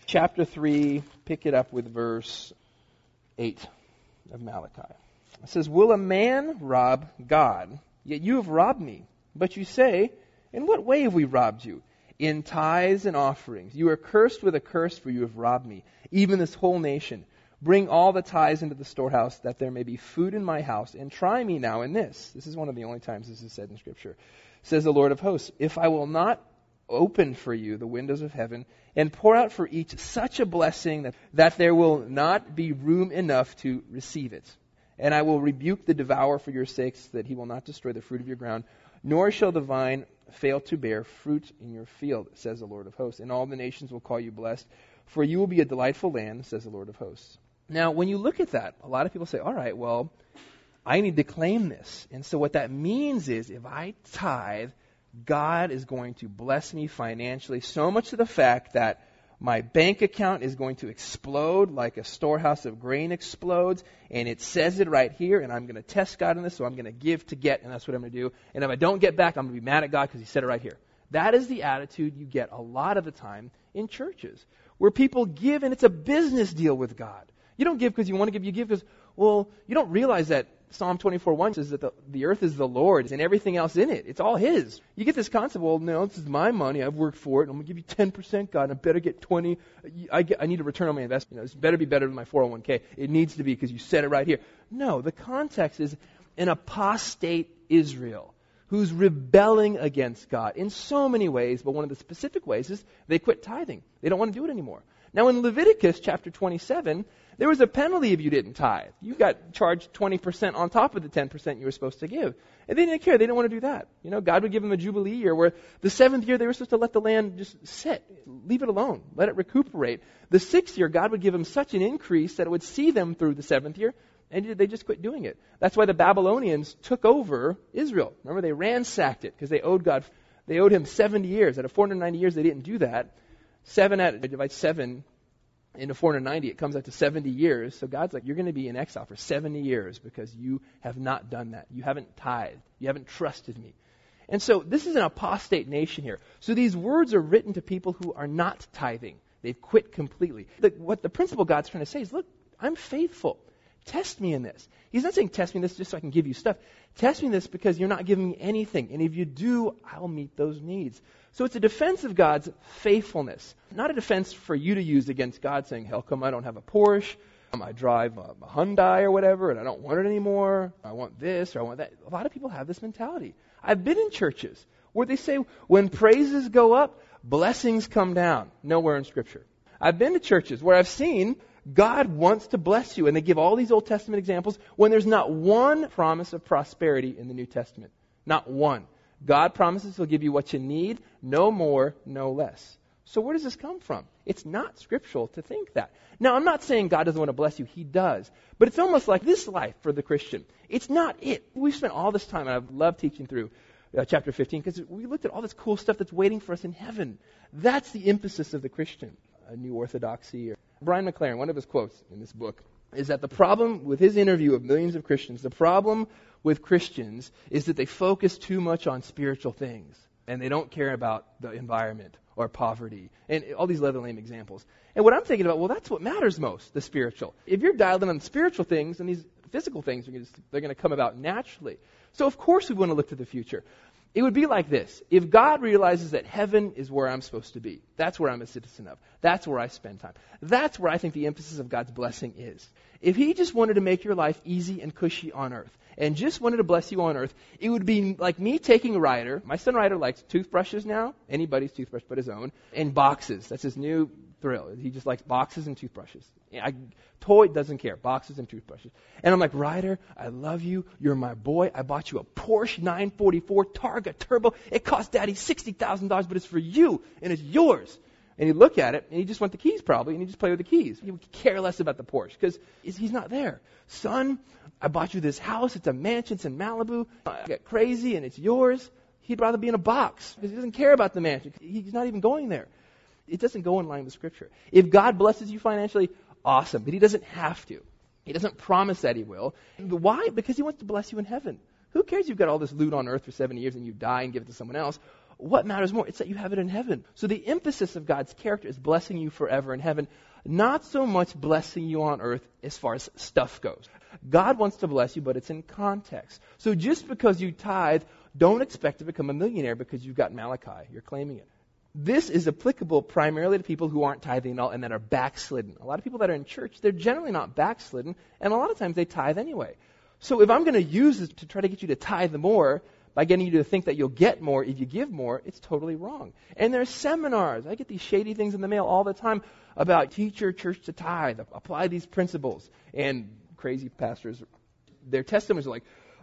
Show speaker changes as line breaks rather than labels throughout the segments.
Chapter 3, pick it up with verse 8 of Malachi. It says, "Will a man rob God? Yet you have robbed me. But you say, in what way have we robbed you? In tithes and offerings. You are cursed with a curse, for you have robbed me, even this whole nation. Bring all the tithes into the storehouse, that there may be food in my house, and try me now in this." This is one of the only times this is said in Scripture. Says the Lord of hosts, "If I will not open for you the windows of heaven, and pour out for each such a blessing that there will not be room enough to receive it. And I will rebuke the devourer for your sakes, that he will not destroy the fruit of your ground, nor shall the vine fail to bear fruit in your field, says the Lord of hosts. And all the nations will call you blessed, for you will be a delightful land, says the Lord of hosts." Now, when you look at that, a lot of people say, all right, well, I need to claim this. And so what that means is, if I tithe, God is going to bless me financially, so much to the fact that my bank account is going to explode like a storehouse of grain explodes, and it says it right here, and I'm going to test God in this, so I'm going to give to get, and that's what I'm going to do. And if I don't get back, I'm going to be mad at God because he said it right here. That is the attitude you get a lot of the time in churches, where people give, and it's a business deal with God. You don't give because you want to give, you give because, well, you don't realize that Psalm 24:1 says that the earth is the Lord's and everything else in it. It's all His. You get this concept, well, no, this is my money. I've worked for it. I'm going to give you 10%, God, and I better get 20. I need a return on my investment. This better be better than my 401k. It needs to be because you said it right here. No, the context is an apostate Israel who's rebelling against God in so many ways, but one of the specific ways is they quit tithing. They don't want to do it anymore. Now, in Leviticus chapter 27, there was a penalty if you didn't tithe. You got charged 20% on top of the 10% you were supposed to give. And they didn't care. They didn't want to do that. You know, God would give them a Jubilee year where the 7th year they were supposed to let the land just sit. Leave it alone. Let it recuperate. The 6th year, God would give them such an increase that it would see them through the 7th year, and they just quit doing it. That's why the Babylonians took over Israel. Remember, they ransacked it because they owed him 70 years. Out of 490 years, they didn't do that. Divide 7 into 490, it comes out to 70 years. So God's like, you're going to be in exile for 70 years because you have not done that. You haven't tithed. You haven't trusted me. And so this is an apostate nation here. So these words are written to people who are not tithing. They've quit completely. What the principle God's trying to say is, look, I'm faithful. Test me in this. He's not saying test me in this just so I can give you stuff. Test me in this because you're not giving me anything. And if you do, I'll meet those needs. So it's a defense of God's faithfulness, not a defense for you to use against God saying, how come I don't have a Porsche? I drive a Hyundai or whatever, and I don't want it anymore. I want this or I want that. A lot of people have this mentality. I've been in churches where they say when praises go up, blessings come down. Nowhere in Scripture. I've been to churches where I've seen God wants to bless you, and they give all these Old Testament examples when there's not one promise of prosperity in the New Testament. Not one. God promises He'll give you what you need, no more, no less. So where does this come from? It's not scriptural to think that. Now, I'm not saying God doesn't want to bless you. He does. But it's almost like this life for the Christian. It's not it. We've spent all this time, and I've loved teaching through chapter 15, because we looked at all this cool stuff that's waiting for us in heaven. That's the emphasis of the Christian. A new orthodoxy. Brian McLaren, one of his quotes in this book, is that the problem with his interview of millions of Christians, the problem with Christians is that they focus too much on spiritual things, and they don't care about the environment or poverty, and all these other lame examples. And what I'm thinking about, well, that's what matters most, the spiritual. If you're dialed in on spiritual things, and these physical things, they're going to come about naturally. So of course we want to look to the future. It would be like this. If God realizes that heaven is where I'm supposed to be, that's where I'm a citizen of, that's where I spend time, that's where I think the emphasis of God's blessing is. If He just wanted to make your life easy and cushy on earth, and just wanted to bless you on earth, it would be like me taking Ryder. My son Ryder likes toothbrushes now, anybody's toothbrush but his own, and boxes. That's his new thrill. He just likes boxes and toothbrushes. Toy doesn't care, boxes and toothbrushes. And I'm like, Ryder, I love you. You're my boy. I bought you a Porsche 944 Targa Turbo. It cost Daddy $60,000, but it's for you, and it's yours. And he'd look at it, and he just want the keys probably, and he'd just play with the keys. He would care less about the Porsche, because he's not there. Son, I bought you this house. It's a mansion. It's in Malibu. I got crazy, and it's yours. He'd rather be in a box, because he doesn't care about the mansion. He's not even going there. It doesn't go in line with Scripture. If God blesses you financially, awesome, but He doesn't have to. He doesn't promise that He will. Why? Because He wants to bless you in heaven. Who cares if you've got all this loot on earth for 70 years and you die and give it to someone else? what matters more? It's that you have it in heaven. So the emphasis of God's character is blessing you forever in heaven, not so much blessing you on earth as far as stuff goes. God wants to bless you, but it's in context. So just because you tithe, don't expect to become a millionaire because you've got Malachi. You're claiming it. This is applicable primarily to people who aren't tithing at all and that are backslidden. A lot of people that are in church, they're generally not backslidden, and a lot of times they tithe anyway. So if I'm going to use this to try to get you to tithe more by getting you to think that you'll get more if you give more, it's totally wrong. And there's seminars. I get these shady things in the mail all the time about teach your church to tithe, apply these principles. And crazy pastors, their testimonies are like,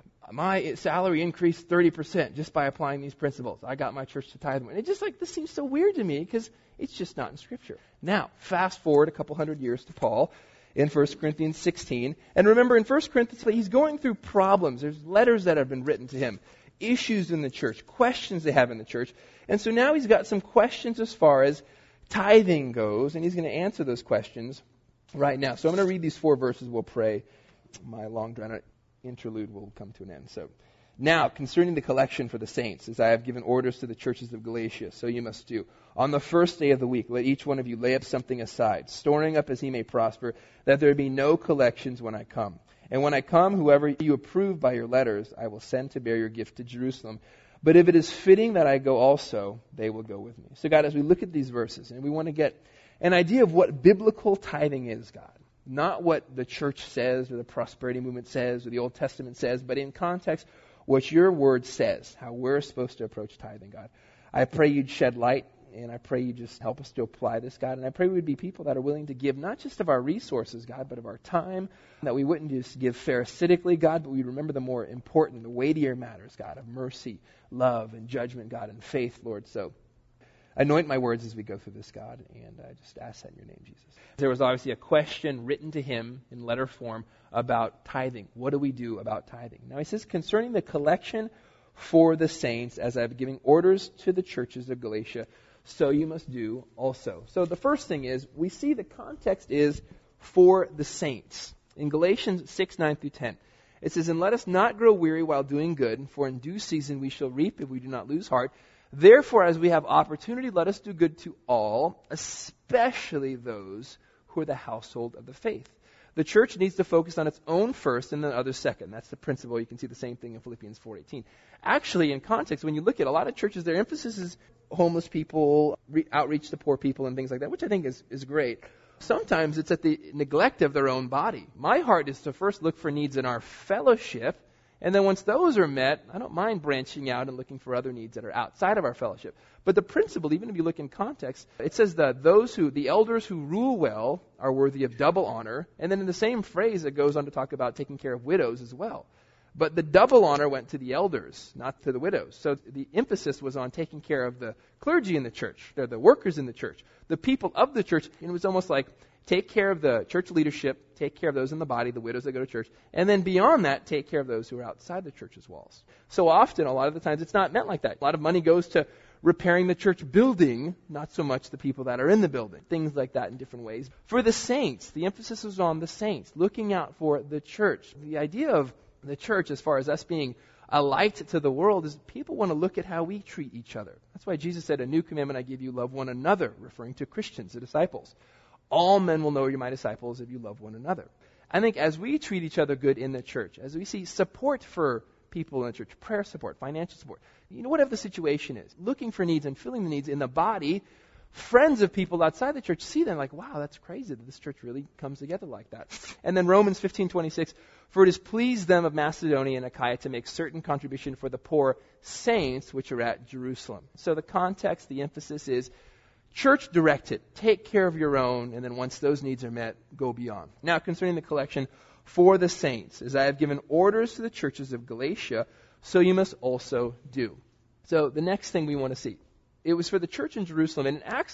my salary increased 30% just by applying these principles. I got my church to tithe more. And it's just like, this seems so weird to me because it's just not in Scripture. Now, fast forward a couple hundred years to Paul in 1 Corinthians 16. And remember, in 1 Corinthians, he's going through problems. There's letters that have been written to him, issues in the church, questions they have in the church. And so now he's got some questions as far as tithing goes, and he's going to answer those questions right now. So I'm going to read these 4 verses. We'll pray. My long drawn-out interlude will come to an end. So, now, concerning the collection for the saints, as I have given orders to the churches of Galatia, so you must do. On the first day of the week, let each one of you lay up something aside, storing up as he may prosper, that there be no collections when I come. And when I come, whoever you approve by your letters, I will send to bear your gift to Jerusalem. But if it is fitting that I go also, they will go with me. So God, as we look at these verses, and we want to get an idea of what biblical tithing is, God. Not what the church says, or the prosperity movement says, or the Old Testament says, but in context, what your word says, how we're supposed to approach tithing, God. I pray you'd shed light, and I pray you'd just help us to apply this, God. And I pray we'd be people that are willing to give not just of our resources, God, but of our time, that we wouldn't just give pharisaitically, God, but we'd remember the more important, the weightier matters, God, of mercy, love, and judgment, God, and faith, Lord. So anoint my words as we go through this, God, and I just ask that in your name, Jesus. There was obviously a question written to him in letter form about tithing. What do we do about tithing? Now he says, concerning the collection for the saints, as I have given orders to the churches of Galatia, so you must do also. So the first thing is, we see the context is for the saints. In Galatians 6, 9 through 10, it says, and let us not grow weary while doing good, for in due season we shall reap if we do not lose heart. Therefore, as we have opportunity, let us do good to all, especially those who are the household of the faith. The church needs to focus on its own first and then others second. That's the principle. You can see the same thing in Philippians 4:18. Actually, in context, when you look at a lot of churches, their emphasis is homeless people, outreach to poor people, and things like that, which I think is great. Sometimes it's at the neglect of their own body. My heart is to first look for needs in our fellowship, and then once those are met, I don't mind branching out and looking for other needs that are outside of our fellowship. But the principle, even if you look in context, it says that the elders who rule well are worthy of double honor. And then in the same phrase, it goes on to talk about taking care of widows as well. But the double honor went to the elders, not to the widows. So the emphasis was on taking care of the clergy in the church. They're the workers in the church, the people of the church. And it was almost like, take care of the church leadership, take care of those in the body, the widows that go to church, and then beyond that, take care of those who are outside the church's walls. So often, a lot of the times, it's not meant like that. A lot of money goes to repairing the church building, not so much the people that are in the building. Things like that in different ways. For the saints, the emphasis was on the saints, looking out for the church. The idea of the church, as far as us being a light to the world, is people want to look at how we treat each other. That's why Jesus said, a new commandment I give you, love one another, referring to Christians, the disciples. All men will know you're my disciples if you love one another. I think as we treat each other good in the church, as we see support for people in the church, prayer support, financial support, whatever the situation is, looking for needs and filling the needs in the body, friends of people outside the church see them like, wow, that's crazy that this church really comes together like that. And then Romans 15:26, for it has pleased them of Macedonia and Achaia to make certain contribution for the poor saints which are at Jerusalem. So the context, the emphasis is church directed. Take care of your own, and then once those needs are met, go beyond. Now, concerning the collection for the saints, as I have given orders to the churches of Galatia, so you must also do. So the next thing we want to see, it was for the church in Jerusalem. And in Acts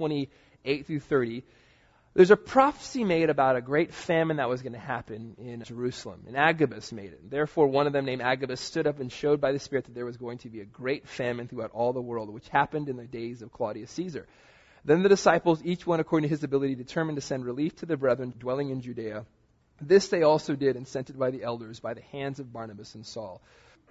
11:28 through 30, there's a prophecy made about a great famine that was going to happen in Jerusalem. And Agabus made it. Therefore, one of them named Agabus stood up and showed by the Spirit that there was going to be a great famine throughout all the world, which happened in the days of Claudius Caesar. Then the disciples, each one according to his ability, determined to send relief to the brethren dwelling in Judea. This they also did and sent it by the elders, by the hands of Barnabas and Saul.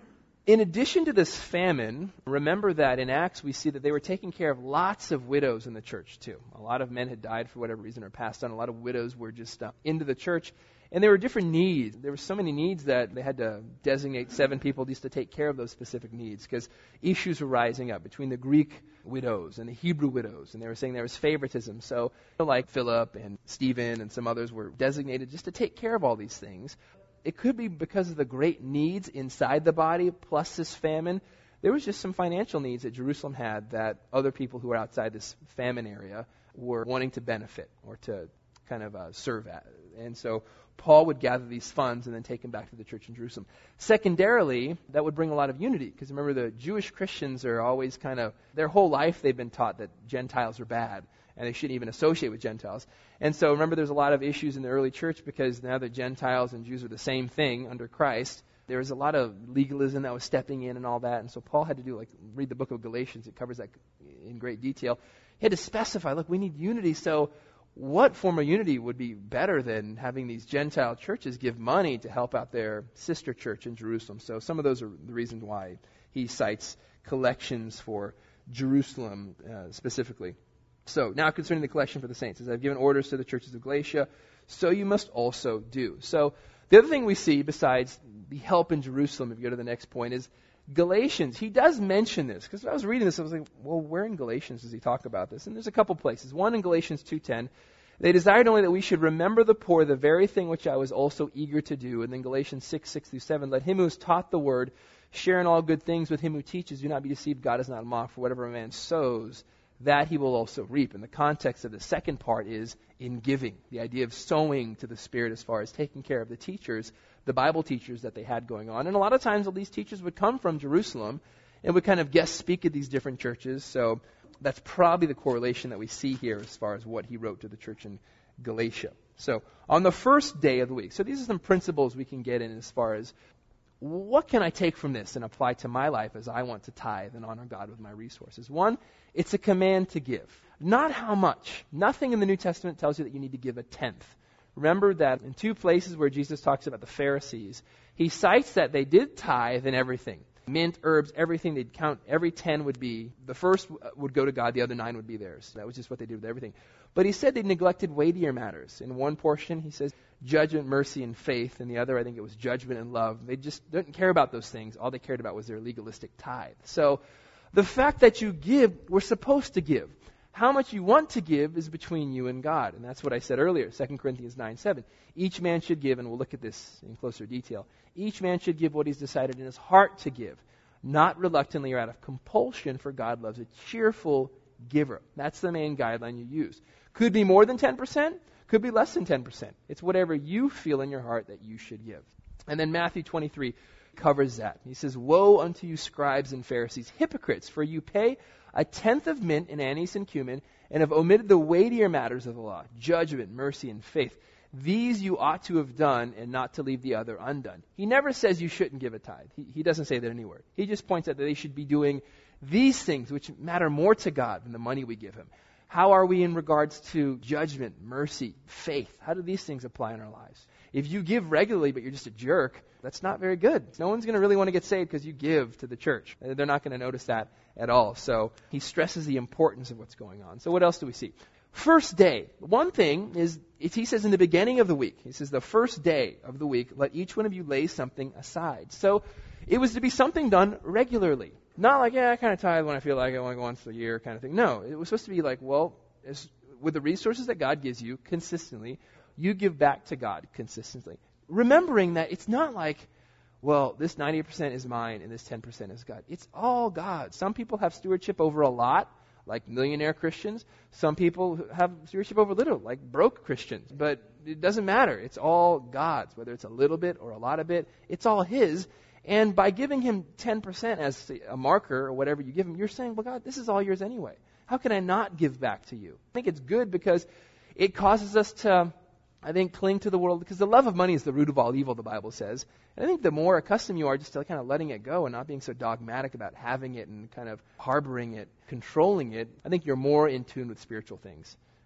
In addition to this famine, remember that in Acts we see that they were taking care of lots of widows in the church too. A lot of men had died for whatever reason or passed on. A lot of widows were just into the church. And there were different needs. There were so many needs that they had to designate 7 people just to take care of those specific needs because issues were rising up between the Greek widows and the Hebrew widows. And they were saying there was favoritism. So like Philip and Stephen and some others were designated just to take care of all these things. It could be because of the great needs inside the body plus this famine. There was just some financial needs that Jerusalem had that other people who were outside this famine area were wanting to benefit or to kind of serve at. And so Paul would gather these funds and then take them back to the church in Jerusalem. Secondarily, that would bring a lot of unity because remember the Jewish Christians are always kind of, their whole life they've been taught that Gentiles are bad and they shouldn't even associate with Gentiles. And so remember there's a lot of issues in the early church because now that Gentiles and Jews are the same thing under Christ, there was a lot of legalism that was stepping in and all that. And so Paul had to do, like, read the book of Galatians. It covers that in great detail. He had to specify, look, we need unity. So what form of unity would be better than having these Gentile churches give money to help out their sister church in Jerusalem? So some of those are the reasons why he cites collections for Jerusalem specifically. So now concerning the collection for the saints, as I've given orders to the churches of Galatia, so you must also do. So the other thing we see besides the help in Jerusalem, if you go to the next point, is Galatians. He does mention this, because when I was reading this, I was like, well, where in Galatians does he talk about this? And there's a couple places. One in Galatians 2:10, they desired only that we should remember the poor, the very thing which I was also eager to do. And then Galatians 6:6-7, let him who has taught the word share in all good things with him who teaches. Do not be deceived, God is not mocked, for whatever a man sows, that he will also reap. And the context of the second part is in giving, the idea of sowing to the Spirit as far as taking care of the teachers, the Bible teachers that they had going on. And a lot of times all these teachers would come from Jerusalem and would kind of guest speak at these different churches. So that's probably the correlation that we see here as far as what he wrote to the church in Galatia. So on the first day of the week, so these are some principles we can get in as far as what can I take from this and apply to my life as I want to tithe and honor God with my resources? One, it's a command to give. Not how much. Nothing in the New Testament tells you that you need to give a tenth. Remember that in 2 places where Jesus talks about the Pharisees, he cites that they did tithe in everything. Mint, herbs, everything. They'd count, every 10 would be, the first would go to God, the other 9 would be theirs. That was just what they did with everything. But he said they neglected weightier matters. In one portion, he says judgment, mercy, and faith. In the other, I think it was judgment and love. They just didn't care about those things. All they cared about was their legalistic tithe. So the fact that you give, we're supposed to give. How much you want to give is between you and God. And that's what I said earlier, 2 Corinthians 9:7. Each man should give, and we'll look at this in closer detail. Each man should give what he's decided in his heart to give, not reluctantly or out of compulsion, for God loves a cheerful giver. That's the main guideline you use. Could be more than 10%, could be less than 10%. It's whatever you feel in your heart that you should give. And then Matthew 23 covers that. He says, woe unto you scribes and Pharisees, hypocrites, for you pay a tenth of mint and anise and cumin, and have omitted the weightier matters of the law, judgment, mercy, and faith. These you ought to have done, and not to leave the other undone. He never says you shouldn't give a tithe. He doesn't say that anywhere. He just points out that they should be doing these things which matter more to God than the money we give him. How are we in regards to judgment, mercy, faith? How do these things apply in our lives? If you give regularly but you're just a jerk, that's not very good. No one's going to really want to get saved because you give to the church. They're not going to notice that at all. So he stresses the importance of what's going on. So what else do we see? First day. One thing is, he says in the beginning of the week, he says the first day of the week, let each one of you lay something aside. So it was to be something done regularly. Not like, I kind of tithe when I feel like it, like once a year kind of thing. No, it was supposed to be like, well, with the resources that God gives you consistently, you give back to God consistently. Remembering that it's not like, well, this 90% is mine and this 10% is God. It's all God. Some people have stewardship over a lot, like millionaire Christians. Some people have stewardship over little, like broke Christians. But it doesn't matter. It's all God's, whether it's a little bit or a lot of it. It's all His. And by giving Him 10% as a marker or whatever you give Him, you're saying, well, God, this is all yours anyway. How can I not give back to you? I think it's good because it causes us to, I think, cling to the world, because the love of money is the root of all evil, the Bible says. And I think the more accustomed you are just to kind of letting it go and not being so dogmatic about having it and kind of harboring it, controlling it, I think you're more in tune with spiritual things.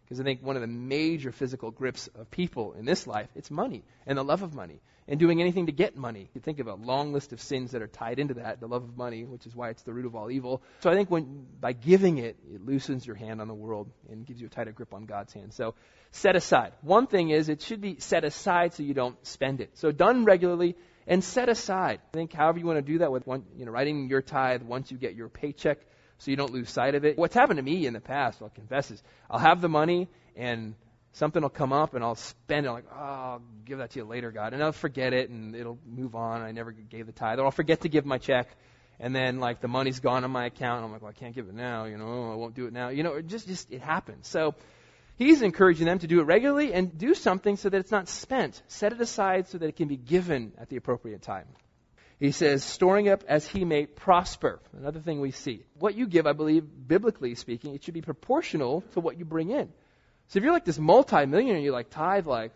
Because I think one of the major physical grips of people in this life, it's money and the love of money and doing anything to get money. You think of a long list of sins that are tied into that, the love of money, which is why it's the root of all evil. So I think by giving it, it loosens your hand on the world and gives you a tighter grip on God's hand. So set aside. One thing is it should be set aside so you don't spend it. So done regularly and set aside. I think however you want to do that with writing your tithe once you get your paycheck, so you don't lose sight of it. What's happened to me in the past, I'll confess, is I'll have the money and something will come up and I'll spend it. I'm like, oh, I'll give that to you later, God. And I'll forget it and it'll move on. I never gave the tithe. Or I'll forget to give my check and then like the money's gone on my account. And I'm like, well, I can't give it now. I won't do it now. It just it happens. So he's encouraging them to do it regularly and do something so that it's not spent. Set it aside so that it can be given at the appropriate time. He says, storing up as he may prosper. Another thing we see. What you give, I believe, biblically speaking, it should be proportional to what you bring in. So if you're like this multi-millionaire, you like tithe like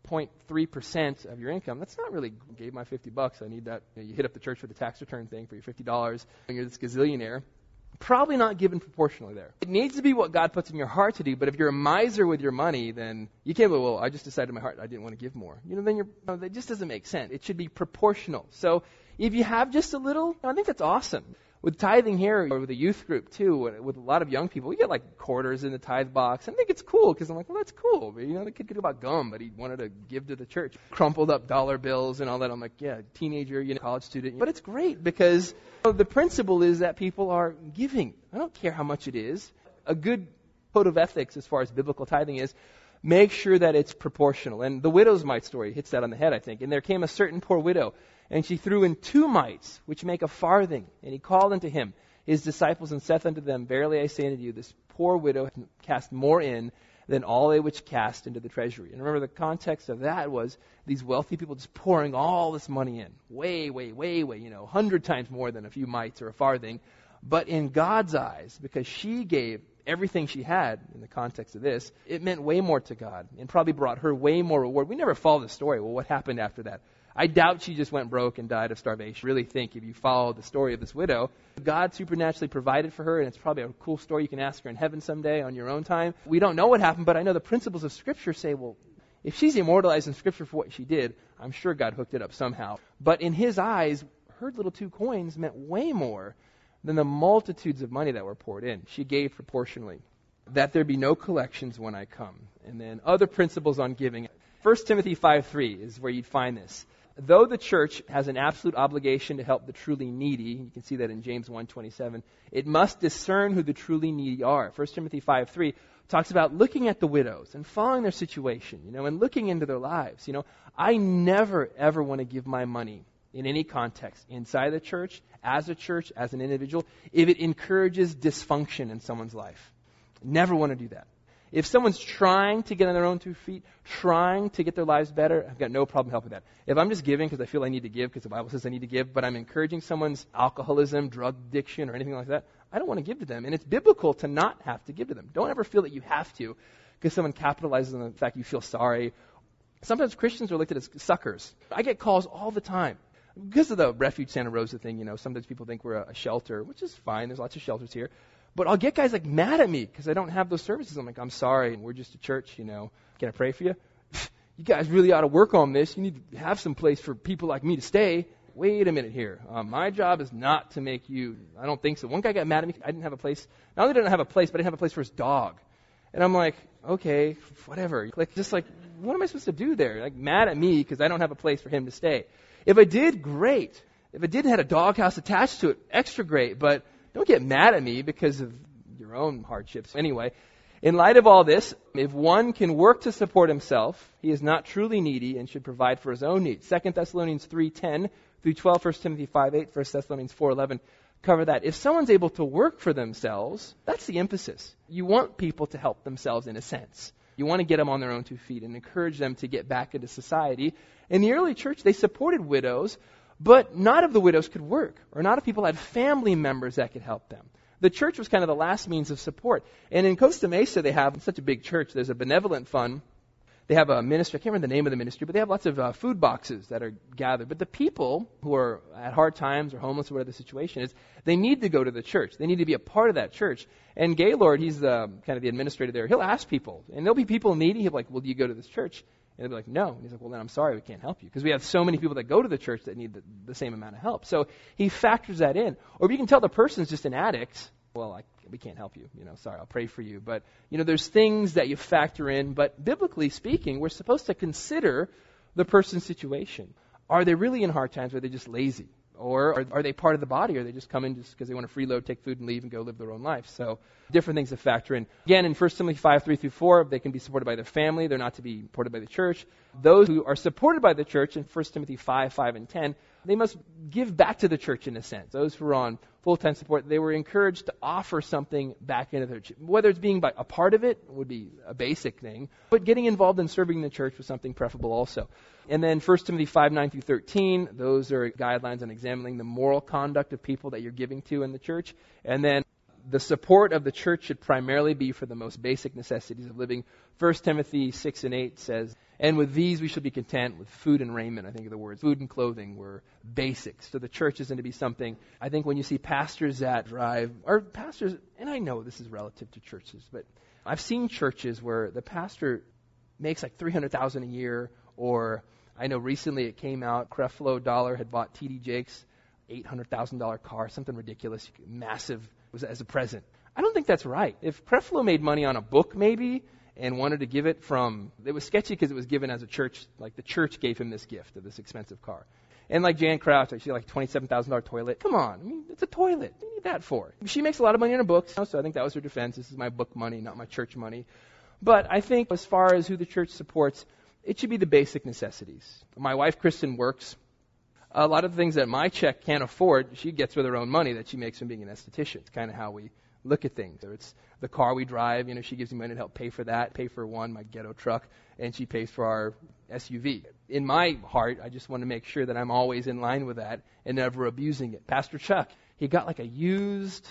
0.3% of your income, that's not really, gave my $50, I need that. You hit up the church for the tax return thing for your $50, and you're this gazillionaire. Probably not given proportionally there. It needs to be what God puts in your heart to do, but if you're a miser with your money, then you can't go, well, I just decided in my heart I didn't want to give more. Then that just doesn't make sense. It should be proportional. So if you have just a little, I think that's awesome. With tithing here, or with a youth group too, with a lot of young people, we get like quarters in the tithe box. I think it's cool because I'm like, well, that's cool. But, the kid could do about gum, but he wanted to give to the church. Crumpled up dollar bills and all that. I'm like, yeah, teenager, college student. But it's great because the principle is that people are giving. I don't care how much it is. A good code of ethics as far as biblical tithing is, make sure that it's proportional. And the widow's mite story hits that on the head, I think. And there came a certain poor widow, and she threw in 2 mites, which make a farthing. And he called unto him his disciples, and saith unto them, Verily I say unto you, this poor widow hath cast more in than all they which cast into the treasury. And remember, the context of that was these wealthy people just pouring all this money in. Way, 100 times more than a few mites or a farthing. But in God's eyes, because she gave everything she had in the context of this, it meant way more to God and probably brought her way more reward. We never follow the story. Well, what happened after that? I doubt she just went broke and died of starvation. I really think if you follow the story of this widow, God supernaturally provided for her, and it's probably a cool story you can ask her in heaven someday on your own time. We don't know what happened, but I know the principles of Scripture say, well, if she's immortalized in Scripture for what she did, I'm sure God hooked it up somehow. But in his eyes, her little 2 coins meant way more than the multitudes of money that were poured in. She gave proportionally. That there be no collections when I come. And then other principles on giving. 1 Timothy 5:3 is where you'd find this. Though the church has an absolute obligation to help the truly needy, you can see that in James 1:27, it must discern who the truly needy are. 1 Timothy 5:3 talks about looking at the widows and following their situation, and looking into their lives. I never, ever want to give my money in any context, inside the church, as an individual, if it encourages dysfunction in someone's life. Never want to do that. If someone's trying to get on their own 2 feet, trying to get their lives better, I've got no problem helping that. If I'm just giving because I feel I need to give, because the Bible says I need to give, but I'm encouraging someone's alcoholism, drug addiction, or anything like that, I don't want to give to them. And it's biblical to not have to give to them. Don't ever feel that you have to because someone capitalizes on the fact you feel sorry. Sometimes Christians are looked at as suckers. I get calls all the time. Because of the Refuge Santa Rosa thing, sometimes people think we're a shelter, which is fine. There's lots of shelters here. But I'll get guys mad at me because I don't have those services. I'm like, I'm sorry, and we're just a church, Can I pray for you? You guys really ought to work on this. You need to have some place for people like me to stay. Wait a minute here. My job is not to make you. I don't think so. One guy got mad at me. I didn't have a place. Not only didn't I have a place, but I didn't have a place for his dog. And I'm like, okay, whatever. What am I supposed to do there? Mad at me because I don't have a place for him to stay. If I did, great. If I didn't have a doghouse attached to it, extra great. But don't get mad at me because of your own hardships. Anyway, in light of all this, if one can work to support himself, he is not truly needy and should provide for his own needs. 2 Thessalonians 3:10 through 12, 1 Timothy 5:8, 1 Thessalonians 4:11 cover that. If someone's able to work for themselves, that's the emphasis. You want people to help themselves in a sense. You want to get them on their own 2 feet and encourage them to get back into society. In the early church, they supported widows, but not if the widows could work, or not if people had family members that could help them. The church was kind of the last means of support. And in Costa Mesa, they have such a big church, there's a benevolent fund They have a ministry, I can't remember the name of the ministry, but they have lots of food boxes that are gathered. But the people who are at hard times or homeless or whatever the situation is, they need to go to the church. They need to be a part of that church. And Gaylord, he's the kind of the administrator there, he'll ask people. And there'll be people needy. He'll be like, well, do you go to this church? And they'll be like, no. And he's like, well, then I'm sorry, we can't help you. Because we have so many people that go to the church that need the same amount of help. So he factors that in. Or you can tell the person's just an addict. Well, we can't help you. Sorry, I'll pray for you. But, there's things that you factor in. But biblically speaking, we're supposed to consider the person's situation. Are they really in hard times, or are they just lazy? Or are they part of the body, or are they just come in just because they want to freeload, take food, and leave and go live their own life? So different things to factor in. Again, in 1 Timothy 5:3-4, they can be supported by their family. They're not to be supported by the church. Those who are supported by the church in 1 Timothy 5:5 and 10, they must give back to the church in a sense. Those who are on full-time support, they were encouraged to offer something back into the church. Whether it's being a part of it would be a basic thing, but getting involved in serving the church was something preferable also. And then 1 Timothy 5:9-13, those are guidelines on examining the moral conduct of people that you're giving to in the church. And then the support of the church should primarily be for the most basic necessities of living. 1 Timothy 6:8 says, and with these we shall be content with food and raiment. I think of the words food and clothing were basics. So the church isn't to be something, I think when you see pastors that drive, or pastors, and I know this is relative to churches, but I've seen churches where the pastor makes like $300,000 a year, or I know recently it came out, Creflo Dollar had bought T.D. Jakes' $800,000 car, something ridiculous, massive, was as a present. I don't think that's right. If Creflo made money on a book maybe, and wanted to give it it was sketchy because it was given as a church, like the church gave him this gift of this expensive car. And like Jan Crouch, she like $27,000 toilet. Come on, it's a toilet. What do you need that for? She makes a lot of money on her books, so I think that was her defense. This is my book money, not my church money. But I think as far as who the church supports, it should be the basic necessities. My wife, Kristen, works. A lot of the things that my check can't afford, she gets with her own money that she makes from being an esthetician. It's kind of how we look at things. Or it's the car we drive, she gives me money to help pay for that, pay for my ghetto truck, and she pays for our SUV. In my heart, I just want to make sure that I'm always in line with that and never abusing it. Pastor Chuck, he got like a used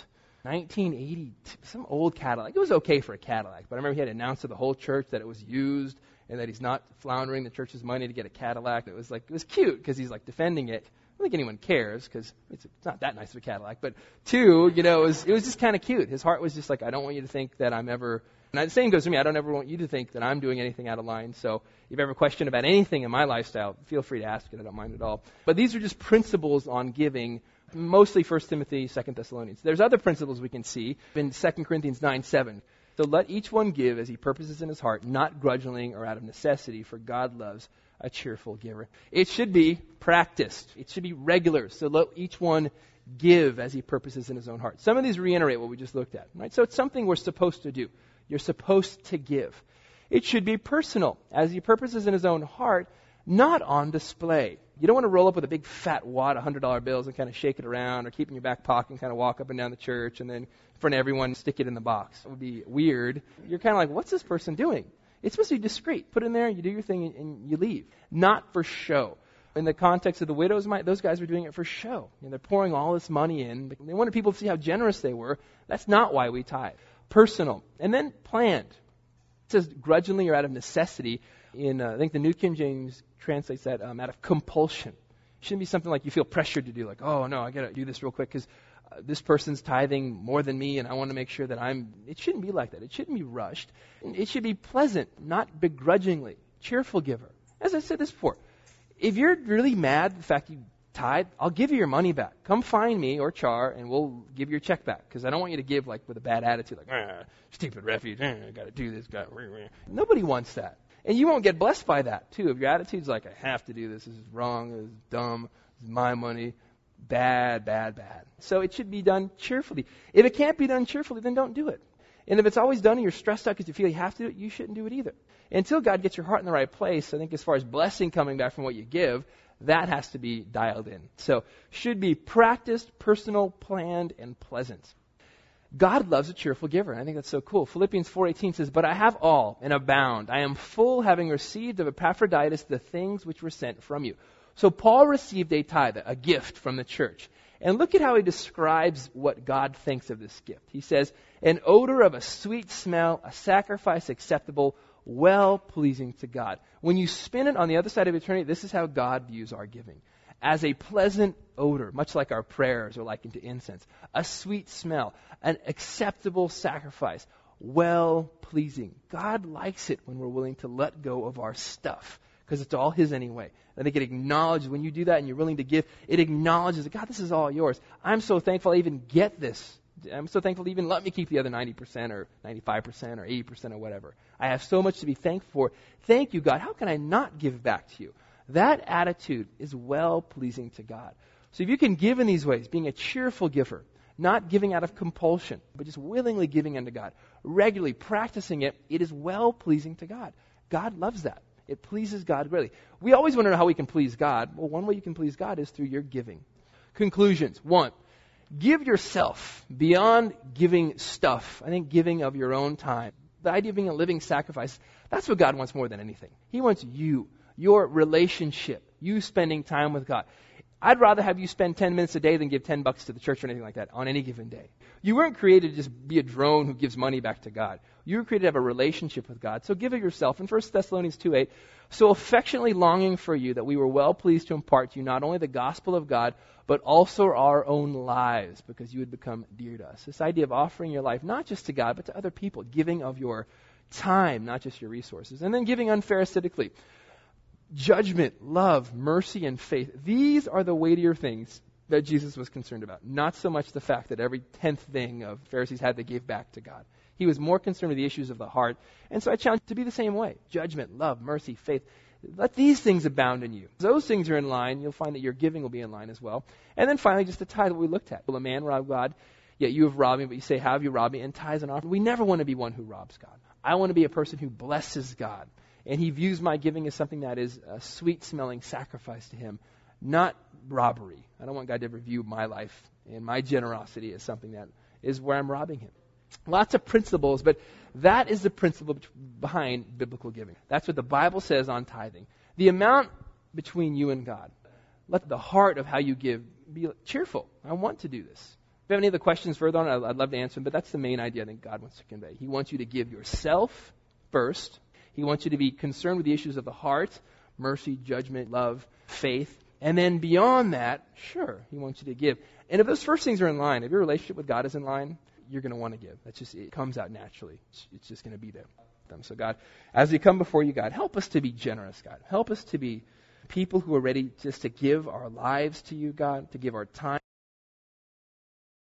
1980, some old Cadillac. It was okay for a Cadillac, but I remember he had announced to the whole church that it was used and that he's not floundering the church's money to get a Cadillac. It was cute because he's defending it. I don't think anyone cares because it's not that nice of a Cadillac. But two, it was just kind of cute. His heart was just I don't want you to think that I'm ever, and the same goes to me, I don't ever want you to think that I'm doing anything out of line. So if you have ever question about anything in my lifestyle, feel free to ask it. I don't mind at all. But these are just principles on giving, mostly 1 Timothy, 2 Thessalonians. There's other principles we can see in 2 Corinthians 9:7. So let each one give as he purposes in his heart, not grudgingly or out of necessity, for God loves a cheerful giver. It should be practiced. It should be regular. So let each one give as he purposes in his own heart. Some of these reiterate what we just looked at, right? So it's something we're supposed to do. You're supposed to give. It should be personal, as he purposes in his own heart, not on display. You don't want to roll up with a big fat wad of $100 bills and kind of shake it around, or keep it in your back pocket and kind of walk up and down the church and then in front of everyone stick it in the box. It would be weird. You're kind of like, what's this person doing? It's supposed to be discreet. Put it in there, you do your thing, and you leave. Not for show. In the context of the widows' mite, those guys were doing it for show. They're pouring all this money in. They wanted people to see how generous they were. That's not why we tithe. Personal. And then planned. It says grudgingly or out of necessity. I think the New King James translates that out of compulsion. It shouldn't be something like you feel pressured to do, oh no, I got to do this real quick because this person's tithing more than me, and I want to make sure that it shouldn't be like that. It shouldn't be rushed. It should be pleasant, not begrudgingly. Cheerful giver. As I said this before, if you're really mad at the fact you tithe, I'll give you your money back. Come find me or Char, and we'll give your check back. Because I don't want you to give with a bad attitude, stupid refuge, I got to do this. Nobody wants that. And you won't get blessed by that, too. If your attitude's I have to do this is wrong, this is dumb, this is my money, bad, bad, bad. So it should be done cheerfully. If it can't be done cheerfully, then don't do it. And if it's always done and you're stressed out because you feel you have to do it, you shouldn't do it either. Until God gets your heart in the right place, I think as far as blessing coming back from what you give, that has to be dialed in. So should be practiced, personal, planned, and pleasant. God loves a cheerful giver. I think that's so cool. Philippians 4:18 says, but I have all and abound. I am full, having received of Epaphroditus the things which were sent from you. So Paul received a tithe, a gift from the church. And look at how he describes what God thinks of this gift. He says, an odor of a sweet smell, a sacrifice acceptable, well-pleasing to God. When you spin it on the other side of eternity, this is how God views our giving. As a pleasant odor, much like our prayers are likened to incense, a sweet smell, an acceptable sacrifice, well-pleasing. God likes it when we're willing to let go of our stuff, because it's all His anyway. I think it acknowledges, when you do that and you're willing to give, it acknowledges that, God, this is all yours. I'm so thankful I even get this. I'm so thankful to even let me keep the other 90% or 95% or 80% or whatever. I have so much to be thankful for. Thank you, God. How can I not give back to you? That attitude is well-pleasing to God. So if you can give in these ways, being a cheerful giver, not giving out of compulsion, but just willingly giving unto God, regularly practicing it, it is well-pleasing to God. God loves that. It pleases God greatly. We always want to know how we can please God. Well, one way you can please God is through your giving. Conclusions. 1, give yourself beyond giving stuff. I think giving of your own time. The idea of being a living sacrifice, that's what God wants more than anything. He wants you, your relationship, you spending time with God. I'd rather have you spend 10 minutes a day than give $10 to the church or anything like that on any given day. You weren't created to just be a drone who gives money back to God. You were created to have a relationship with God. So give of yourself. In 1 Thessalonians 2:8, so affectionately longing for you that we were well pleased to impart to you not only the gospel of God, but also our own lives, because you would become dear to us. This idea of offering your life not just to God, but to other people, giving of your time, not just your resources. And then giving unpharisaitically. Judgment, love, mercy, and faith. These are the weightier things that Jesus was concerned about. Not so much the fact that every 10th thing of Pharisees had to give back to God. He was more concerned with the issues of the heart. And so I challenge you to be the same way. Judgment, love, mercy, faith. Let these things abound in you. Those things are in line. You'll find that your giving will be in line as well. And then finally, just the tithe that we looked at. Will a man rob God? Yet you have robbed me, but you say, how have you robbed me? And tithes and offerings. We never want to be one who robs God. I want to be a person who blesses God. And He views my giving as something that is a sweet-smelling sacrifice to Him, not robbery. I don't want God to ever view my life and my generosity as something that is where I'm robbing Him. Lots of principles, but that is the principle behind biblical giving. That's what the Bible says on tithing. The amount between you and God. Let the heart of how you give be cheerful. I want to do this. If you have any other questions further on, I'd love to answer them, but that's the main idea I think God wants to convey. He wants you to give yourself first. He wants you to be concerned with the issues of the heart, mercy, judgment, love, faith. And then beyond that, sure, He wants you to give. And if those first things are in line, if your relationship with God is in line, you're going to want to give. That's just, it comes out naturally. It's just going to be there. So God, as we come before you, God, help us to be generous, God. Help us to be people who are ready just to give our lives to you, God, to give our time.